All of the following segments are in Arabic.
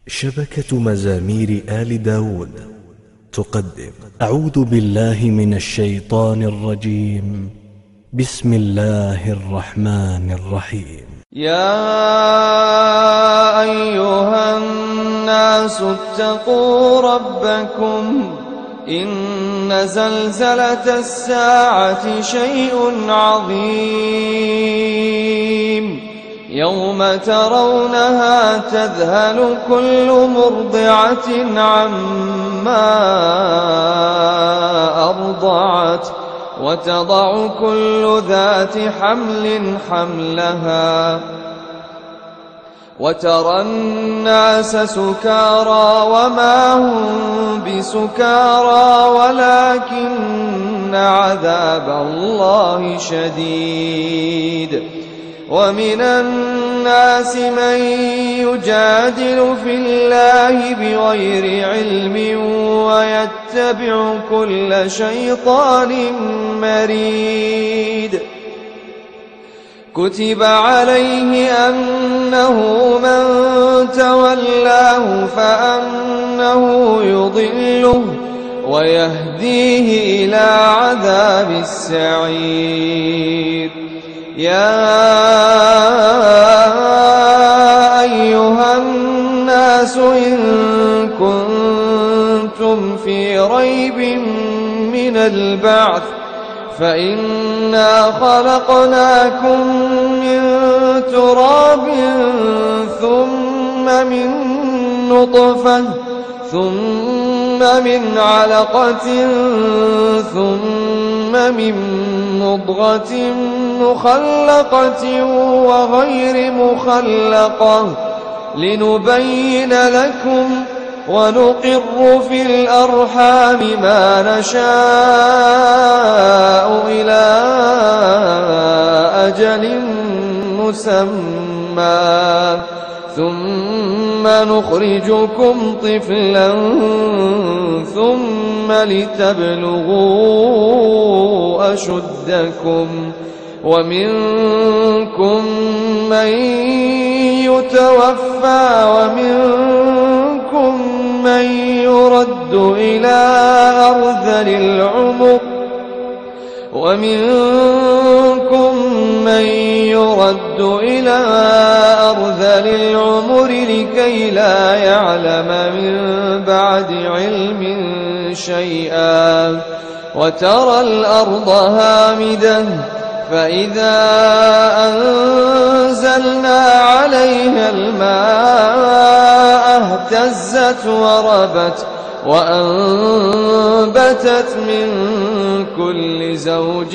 شبكة مزامير آل داود تقدم أعوذ بالله من الشيطان الرجيم. بسم الله الرحمن الرحيم. يا أيها الناس اتقوا ربكم إن زلزلة الساعة شيء عظيم يوم ترونها تذهل كل مرضعة عما أرضعت وتضع كل ذات حمل حملها وترى الناس سكارى وما هم بسكارى ولكن عذاب الله شديد. ومن الناس من يجادل في الله بغير علم ويتبع كل شيطان مريد. كتب عليه أنه من تولاه فأنه يضله ويهديه إلى عذاب السعير. يا أيها الناس إن كنتم في ريب من البعث فإنا خلقناكم من تراب ثم من نطفة ثم من علقة ثم من مضغة مخلقة وغير مخلقة لنبين لكم ونقر في الأرحام ما نشاء إلى أجل مسمى ثم نخرجكم طفلا ثم لتبلغوا أشدكم ومنكم من يتوفى ومنكم من يرد إلى أرذل العمر لكي لا يعلم من بعد علم شيئا. وترى الأرض هامدة فإذا أنزلنا عليها الماء اهتزت وربت وأنبتت من كل زوج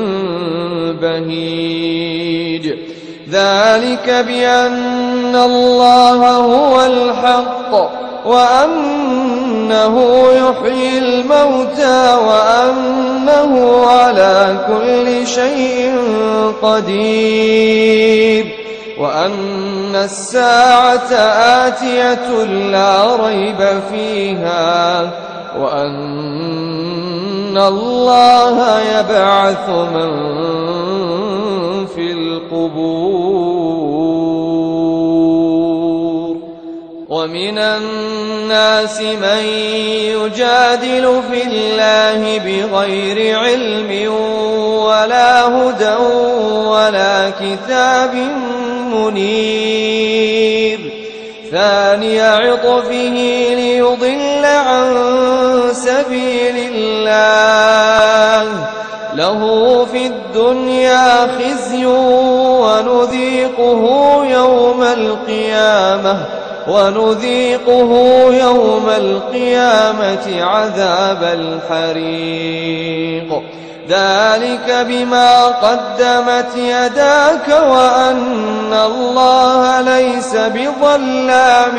بهيج. ذلك بأن الله هو الحق وأنه يحيي الموتى وأنه على كل شيء قدير وأن الساعة آتية لا ريب فيها وأن الله يبعث من في القبور. ومن الناس من يجادل في الله بغير علم ولا هدى ولا كتاب منير. ثاني عطفه ليضل عن سبيل الله له في الدنيا خزي ونذيقه يوم القيامة عذاب الحريق. ذلك بما قدمت يداك وأن الله ليس بظلام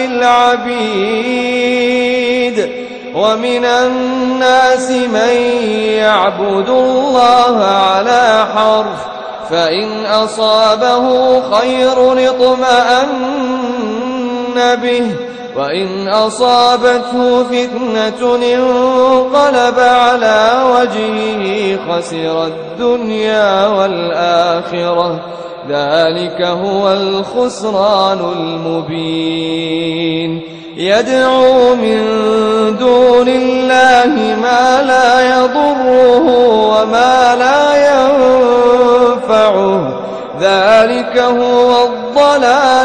للعبيد. ومن الناس من يعبد الله على حرف فإن أصابه خير اطمأن به وإن أصابته فتنة انقلب على وجهه خسر الدنيا والآخرة ذلك هو الخسران المبين. يدعو من دون الله ما لا يضره وما لا ينفعه ذلك هو الضلال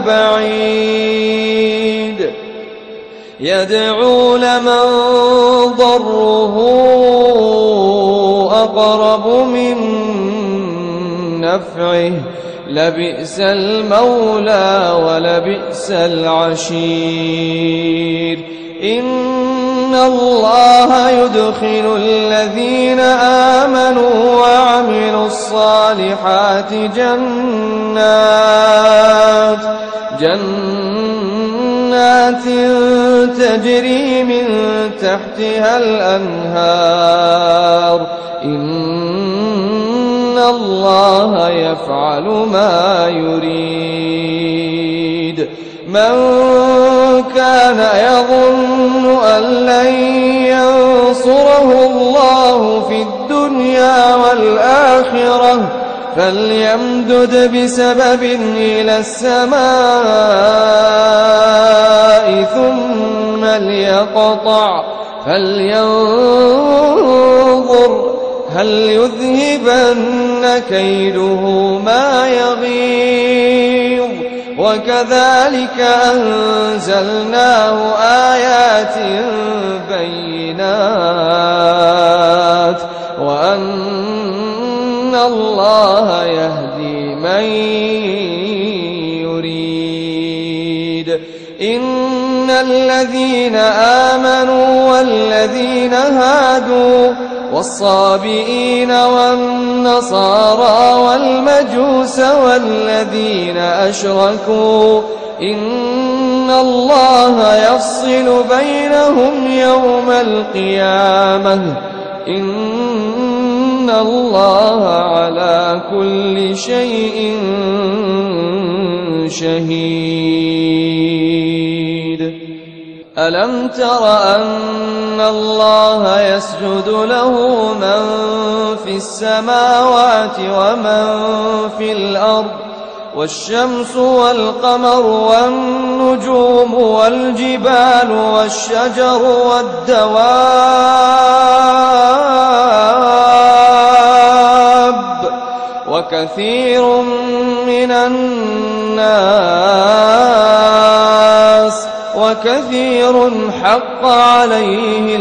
البعيد يدعو لمن ضره أقرب من نفعه لبئس المولى ولبئس العشير إن الله يدخل الذين آمنوا وعملوا الصالحات جنات تجري من تحتها الأنهار إن الله يفعل ما يريد من كان يظن أن لن ينصره الله في الدنيا والآخرة فليمدد بسبب إلى السماء ثم ليقطع فلينظر هل يذهبن كيده ما يغيظ وكذلك أنزلناه آيات بينات وأن الله يهدي من يريد إن الذين آمنوا والذين هادوا والصابئين والنصارى والمجوس والذين أشركوا إن الله يفصل بينهم يوم القيامة إن الله على كل شيء شهيد ألم تر أن الله يسجد له من في السماوات ومن في الأرض والشمس والقمر والنجوم والجبال والشجر والدواب وكثير من الناس وكثير حق عليه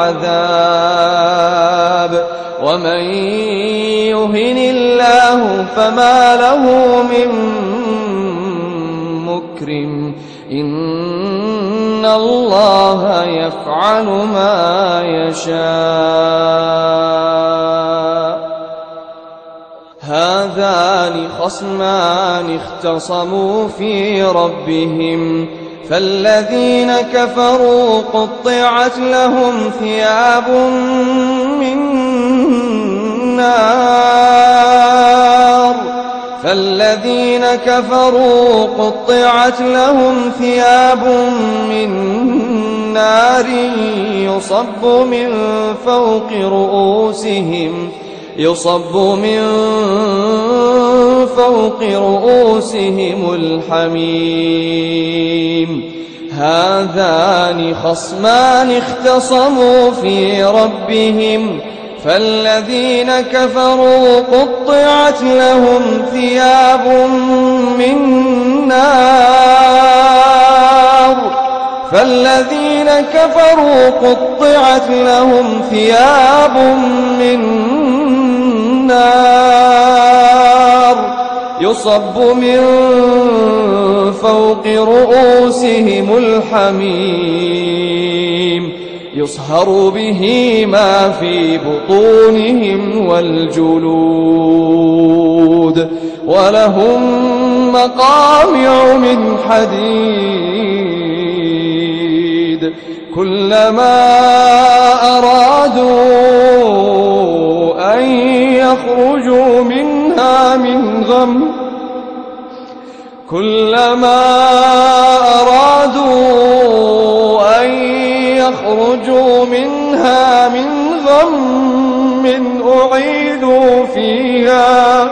العذاب ومن يهن الله فما له من مكرم إن الله يفعل ما يشاء هذان خصمان اختصموا في ربهم فالذين كفروا قطعت لهم ثياب من نار فالذين كفروا قطعت لهم ثياب من نار يصب من فوق رؤوسهم الحميم هذان خصمان اختصموا في ربهم فالذين كفروا قطعت لهم ثياب من نار فالذين كفروا قطعت لهم ثياب من نار يصب من فوق رؤوسهم الحميم يصهر به ما في بطونهم والجلود ولهم مقامع من حديد كلما أرادوا أن يخرجوا منها من غم أعيدوا فيها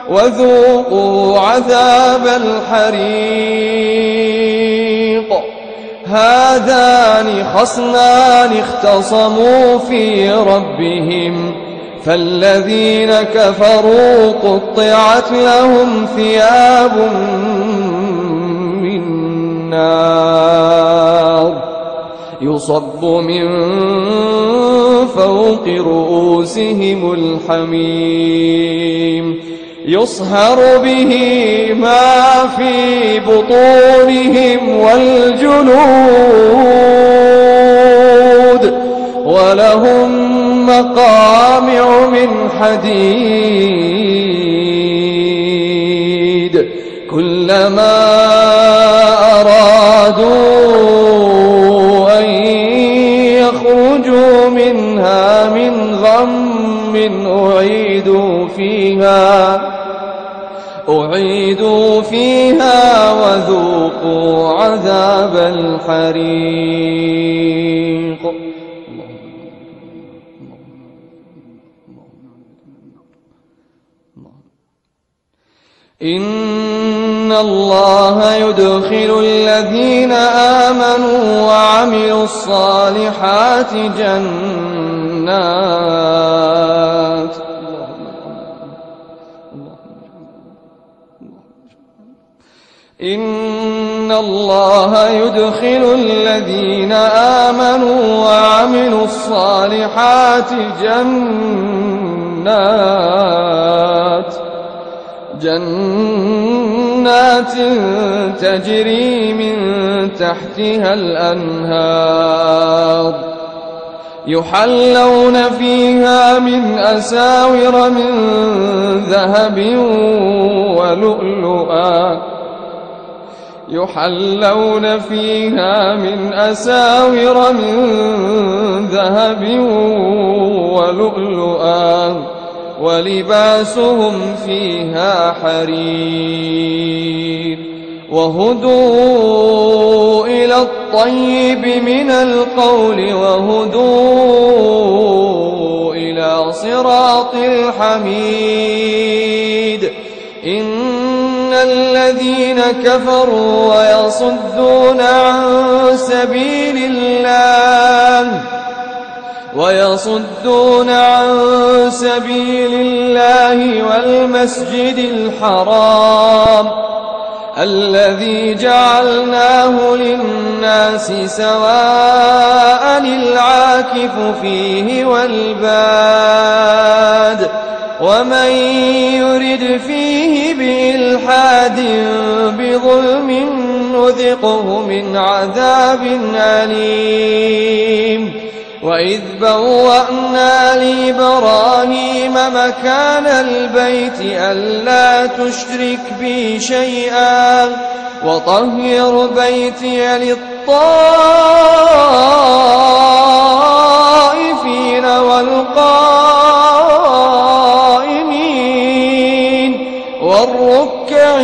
وذوقوا عذاب الحريق هذان خصمان اختصموا في ربهم فالذين كفروا قطعت لهم ثياب من نار يصب من فوق رؤوسهم الحميم يصهر به ما في بطونهم والجلود ولهم مقامع من حديد كلما أرادوا أن يخرجوا منها من غم أعيدوا فيها وذوقوا عذاب الحريق. إن الله يدخل الذين آمنوا وعملوا الصالحات جنات إن الله يدخل الذين آمنوا وعملوا الصالحات جنات تجري من تحتها الأنهار يحلون فيها من أساور من ذهب ولؤلؤا يحلون فيها من أساور من ذهب ولؤلؤا ولباسهم فيها حرير وهدوا إلى الطيب من القول وهدوا إلى صراط الحميد. إن الذين كفروا ويصدون عن سبيل الله والمسجد الحرام الذي جعلناه للناس سواء العاكف فيه والباد ومن يرد فيه بإلحاد بظلم نذقه من عذاب أليم. وإذ بوأنا لإبراهيم مكان البيت ألا تشرك بي شيئا وطهر بيتي للطائفين والقائمين والركع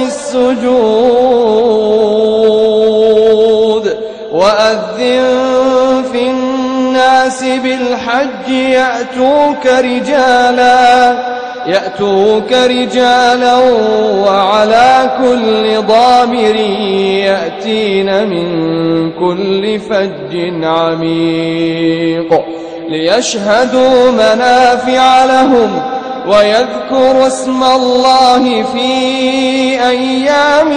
السجود. وأذن في الناس بالحج يأتوك رجالا وعلى كل ضامر يأتين من كل فج عميق ليشهدوا منافع لهم ويذكروا اسم الله في أيام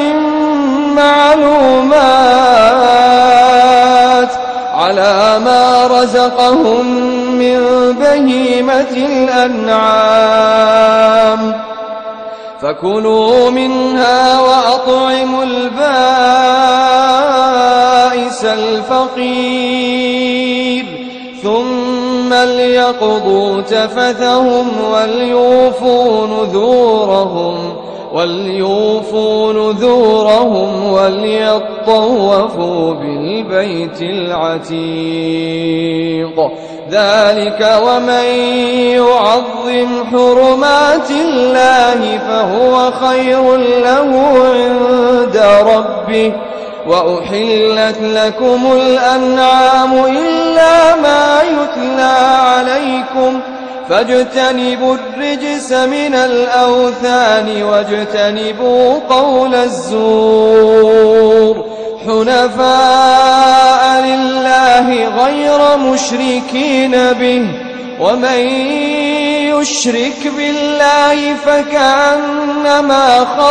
معلومات على ما رزقهم من بهيمة الأنعام فكلوا منها وأطعموا البائس الفقير ثم ليقضوا تفثهم وليوفوا نذورهم وليطوفوا بالبيت العتيق. ذلك ومن يعظم حرمات الله فهو خير له عند ربه. وأحلت لكم الأنعام إلا ما يتلى عليكم فاجتنبوا الرجس من الأوثان واجتنبوا قول الزور حنفاء لله غير مشركين به، ومن يشرك بالله فكأنما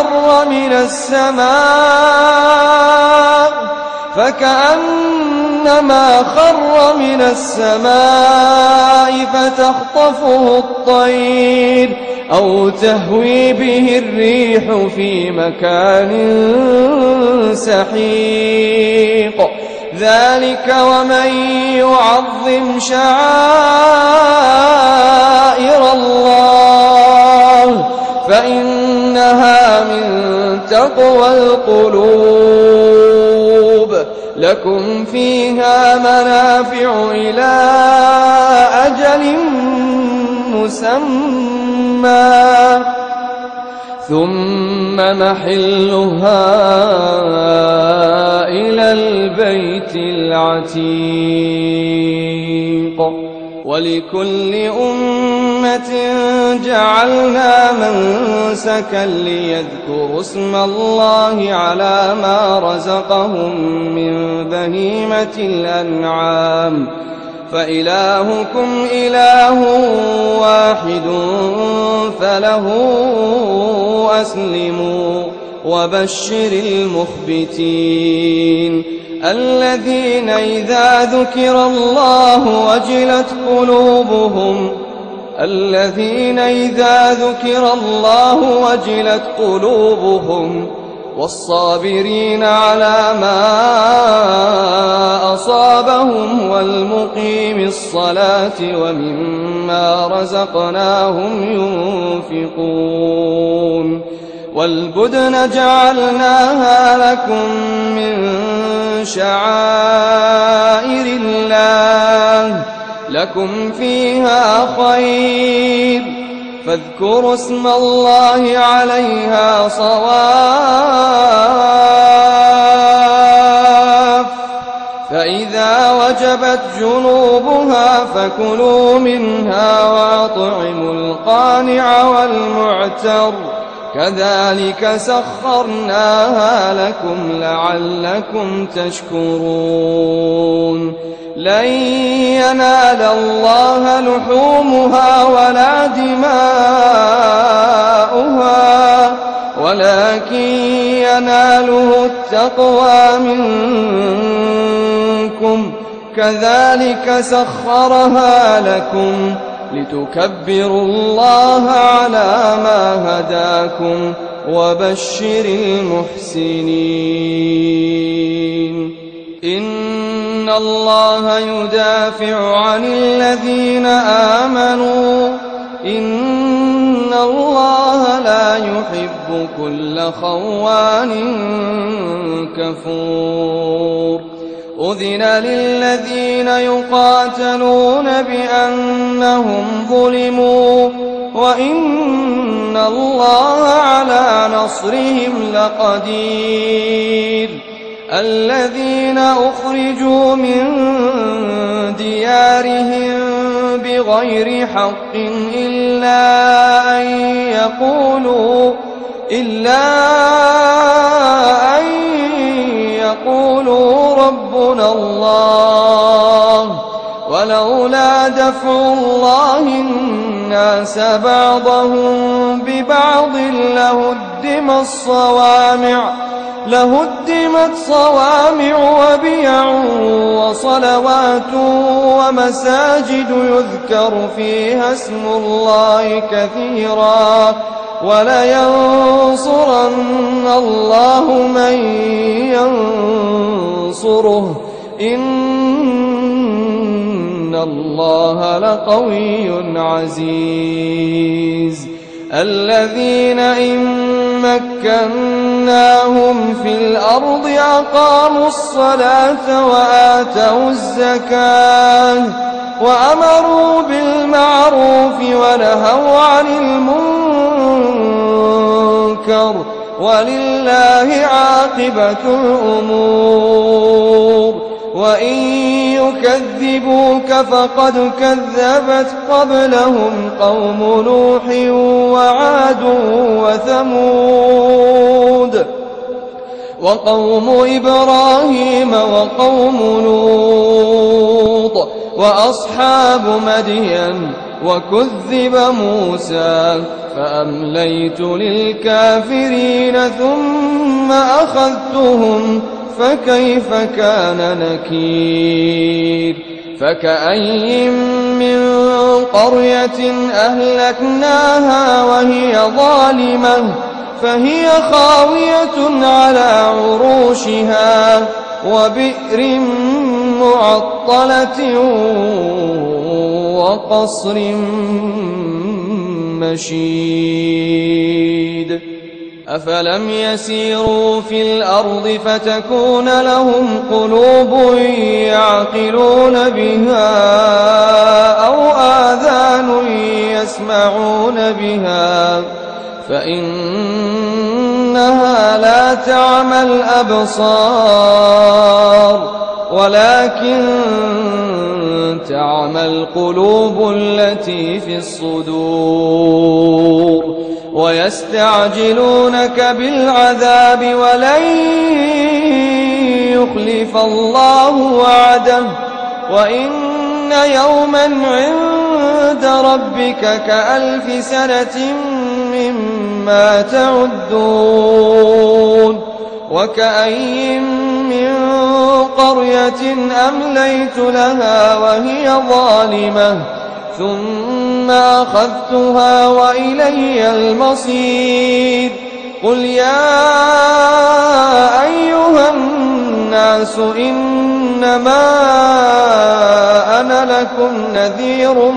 خر من السماء فتخطفه الطير أو تهوي به الريح في مكان سحيق. ذلك ومن يعظم شعائر الله فإنها من تقوى القلوب. لكم فيها منافع إلى أجل مسمى ثم محلها إلى البيت العتيق. ولكل أمة جعلنا منسكا ليذكروا اسم الله على ما رزقهم من بهيمة الأنعام، فإلهكم إله واحد فله أسلموا وبشر المخبتين الذين إذا ذكر الله وجلت قلوبهم والصابرين على ما أصابهم والمقيم الصلاة ومما رزقناهم ينفقون. والبدن جعلناها لكم من شعائر الله لكم فيها خير، فاذكروا اسم الله عليها صواف، فإذا وجبت جنوبها فكلوا منها وأطعموا القانع والمعتر، كذلك سخرناها لكم لعلكم تشكرون. لن ينال الله لحومها ولا دماؤها ولكن يناله التقوى منكم، كذلك سخرها لكم لتكبروا الله على ما هداكم وبشر المحسنين. إن الله يدافع عن الذين آمنوا إن الله لا يحب كل خوان كفور. أذن للذين يقاتلون بأنهم ظلموا وإن الله على نصرهم لقدير. الذين أخرجوا من ديارهم بغير حق إلا أن يقولوا ربنا الله، ولولا دفع الله الناس بعضهم ببعض لهدمت صوامع وبيع وصلوات ومساجد يذكر فيها اسم الله كثيرا ولينصرن الله من ينصره إن الله لقوي عزيز. الذين إن مكناهم في الأرض أقاموا الصلاة وآتوا الزكاة وأمروا بالمعروف ونهوا عن المنكر ولله عاقبة الأمور. وإن يكذبوك فقد كذبت قبلهم قوم نوح وعاد وثمود وقوم إبراهيم وقوم لوط وأصحاب مدين وكذب موسى فأمليت للكافرين ثم أخذتهم فكيف كان نكير فكأي من قرية أهلكناها وهي ظالمة فهي خاوية على عروشها وبئر معطلة وقصر مشيد أفلم يسيروا في الأرض فتكون لهم قلوب يعقلون بها أو آذان يسمعون بها فإنها لا تعمى الأبصار ولكن تعمى القلوب التي في الصدور ويستعجلونك بالعذاب ولن يخلف الله وعده وإن يوما عند ربك كألف سنة مما تعدون وكأي من قرية أمليت لها وهي ظالمة ثم أخذتها وإلي المصير قل يا أيها الناس إنما أنا لكم نذير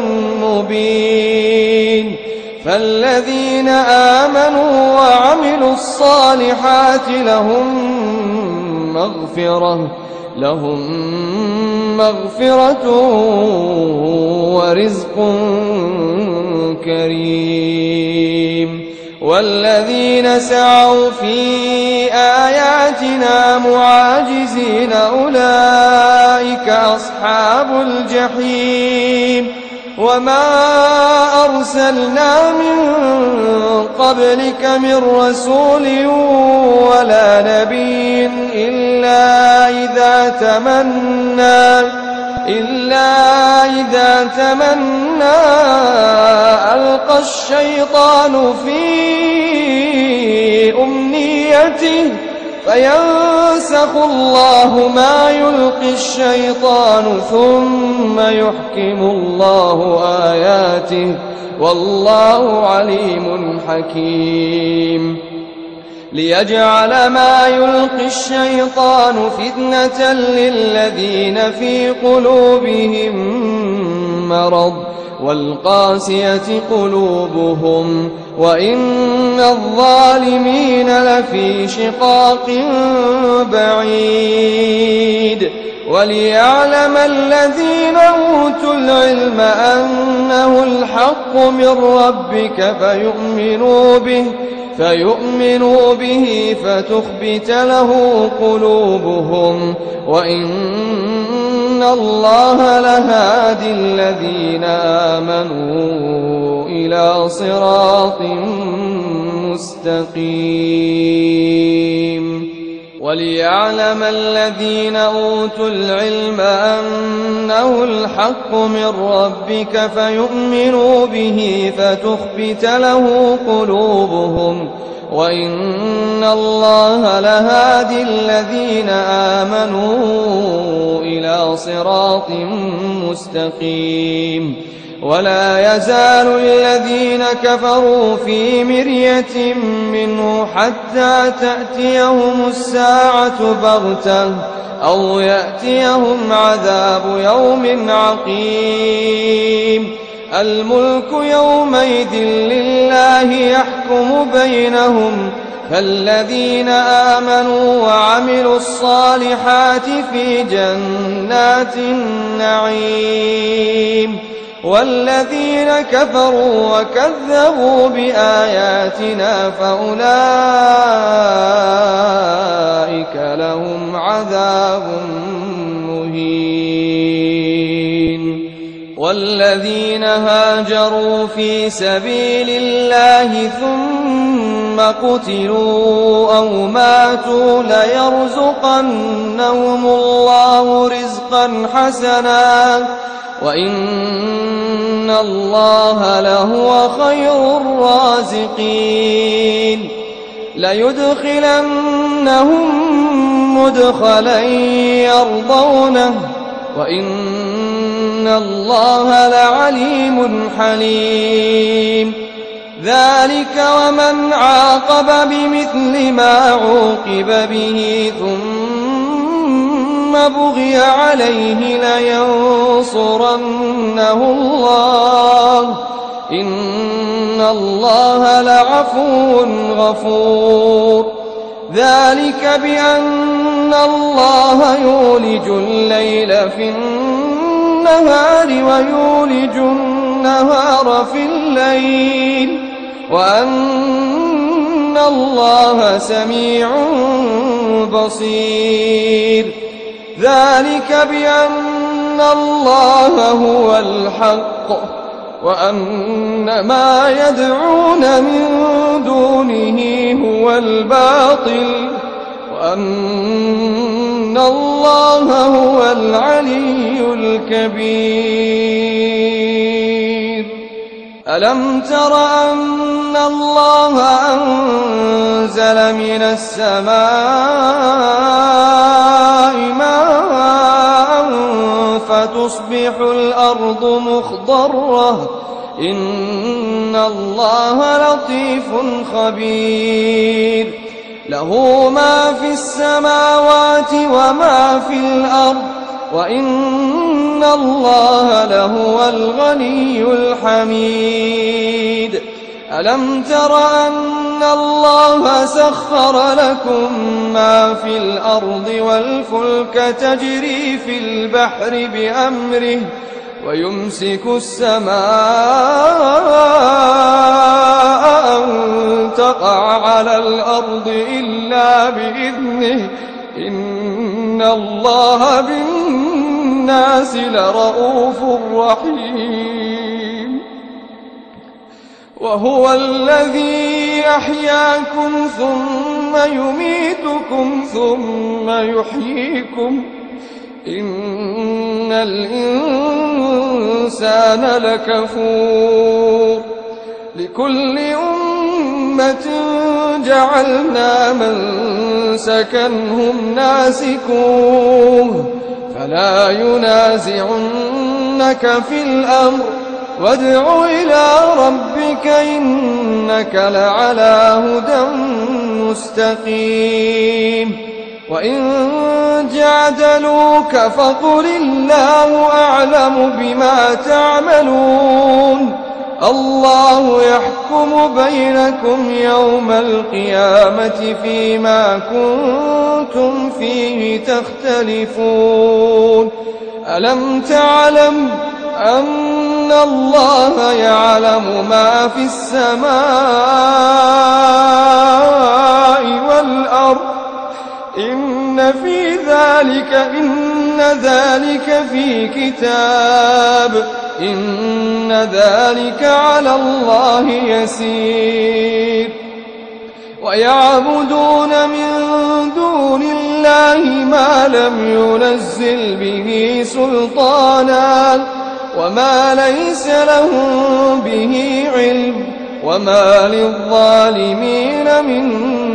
مبين فالذين آمنوا وعملوا الصالحات لهم مغفرة ورزق كريم والذين سعوا في آياتنا معاجزين أولئك أصحاب الجحيم وما أرسلنا من قبلك من رسول ولا نبي إلا إذا تمنى ألقى الشيطان في أمنيته فينسخ الله ما يلقي الشيطان ثم يحكم الله آياته والله عليم حكيم ليجعل ما يلقي الشيطان فتنة للذين في قلوبهم مرض والقاسية قلوبهم وإن الظالمين لفي شقاق بعيد وليعلم الذين أوتوا العلم أنه الحق من ربك فيؤمنوا به فتخبت له قلوبهم وإن الله لهادي الذين آمنوا إلى صراط مستقيم وليعلم الذين أوتوا العلم أنه الحق من ربك فيؤمنوا به فتخبت له قلوبهم وإن الله لهادي الذين آمنوا إلى صراط مستقيم ولا يزال الذين كفروا في مرية منه حتى تأتيهم الساعة بغتة أو يأتيهم عذاب يوم عقيم الملك يومئذ لله يحكم بينهم فالذين آمنوا وعملوا الصالحات في جنات النعيم والذين كفروا وكذبوا بآياتنا فأولئك لهم عذاب مهين والذين هاجروا في سبيل الله ثم قتلوا أو ماتوا ليرزقنهم الله رزقا حسنا وإن الله لهو خير الرازقين ليدخلنهم مدخلا يرضونه وإن الله لعليم حليم ذلك ومن عاقب بمثل ما عوقب به ثم بغي عليه لينصرنه الله إن الله لعفو غفور ذلك بأن الله يولج الليل في النهار ويولج النهار في الليل وأن الله سميع بصير ذلك بأن الله هو الحق وأن ما يدعون من دونه هو الباطل وأن الله هو العلي الكبير ألم تر أن الله أنزل من السماء ماء فتصبح الأرض مخضرة إن الله لطيف خبير له ما في السماوات وما في الأرض وإن الله لهو الغني الحميد ألم تر أن الله سخر لكم ما في الأرض والفلك تجري في البحر بأمره ويمسك السماء أن تقع على الأرض إلا بإذنه إن الله بالناس لرؤوف رحيم وهو الذي أحياكم ثم يميتكم ثم يحييكم إن الإنسان لكفور لكل أمة جعلنا منسكا هم ناسكوه فلا ينازعنك في الأمر وادع إلى ربك إنك لعلى هدى مستقيم وإن جادلوك فقل الله أعلم بما تعملون الله يحكم بينكم يوم القيامة فيما كنتم فيه تختلفون ألم تعلم أن الله يعلم ما في السماء والأرض إن ذلك في كتاب إن ذلك على الله يسير ويعبدون من دون الله ما لم ينزل به سلطانا وما ليس لهم به علم وما للظالمين من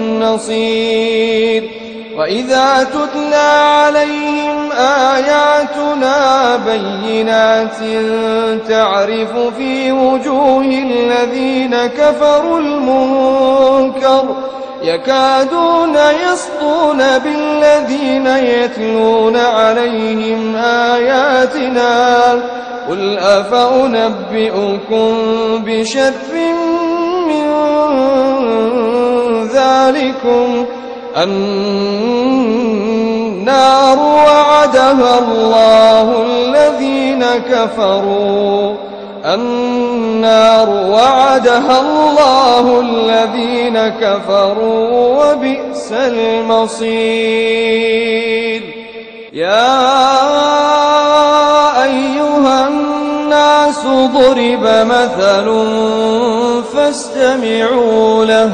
نصير وإذا تتلى عليهم آياتنا بينات تعرف في وجوه الذين كفروا المنكر يكادون يسطون بالذين يتلون عليهم آياتنا قل أفأنبئكم بشر من ذلكم النار وعدها الله الذين كفروا وبئس المصير يا أيها الناس ضرب مثل فاستمعوا له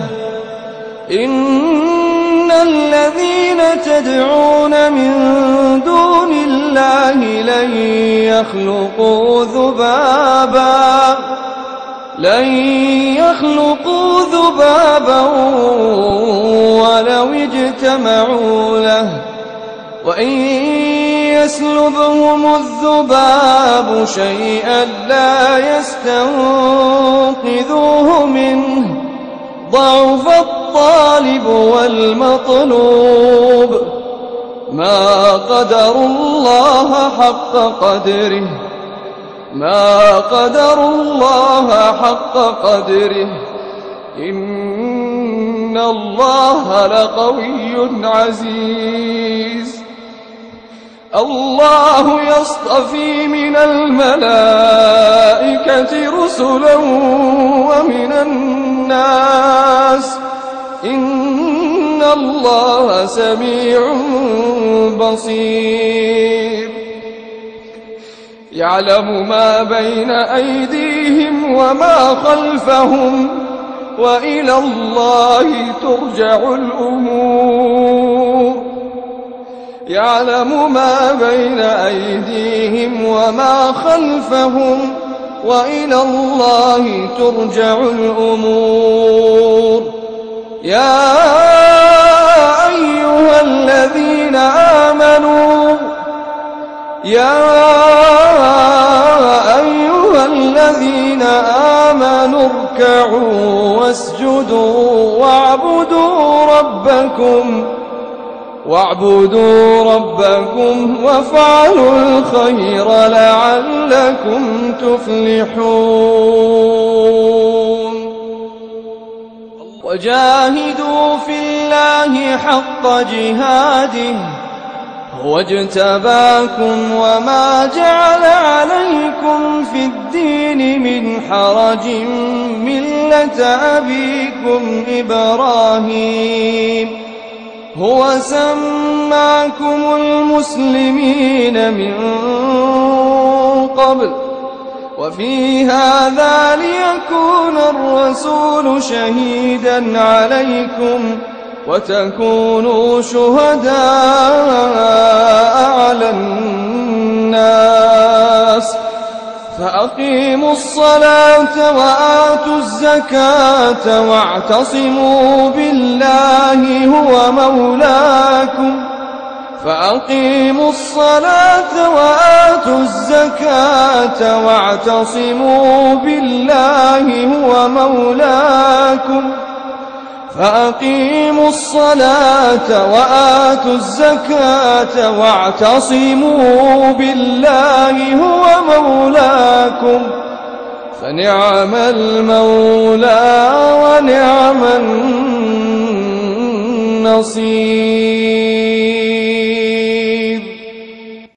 إن الذين تدعون من دون الله لن يخلقوا ذبابا ولو اجتمعوا له وإن يسلبهم الذباب شيئا لا يستنقذوه منه ضعف الطالب والمطلوب ما قدروا الله حق قدره إن الله لقوي عزيز الله يصطفي من الملائكة رسلا ومن الناس إن الله سميع بصير يعلم ما بين أيديهم وما خلفهم وإلى الله ترجع الأمور يعلم ما بين أيديهم وما خلفهم وإلى الله ترجع الأمور يا أيها الذين آمنوا اركعوا واسجدوا واعبدوا ربكم وافعلوا الخير لعلكم تفلحون وجاهدوا في الله حق جهاده هو اجتباكم وما جعل عليكم في الدين من حرج ملة أبيكم إبراهيم هو سماكم المسلمين من قبل وفي هذا ليكون الرسول شهيدا عليكم وتكونوا شهداء على الناس فأقيموا الصلاة وآتوا الزكاة واعتصموا بالله هو مولاكم فأقيموا الصلاة وآتوا الزكاة واعتصموا بالله هو مولاكم فأقيموا الصلاة وآتوا الزكاة واعتصموا بالله هو مولاكم فنعم المولى ونعم النصير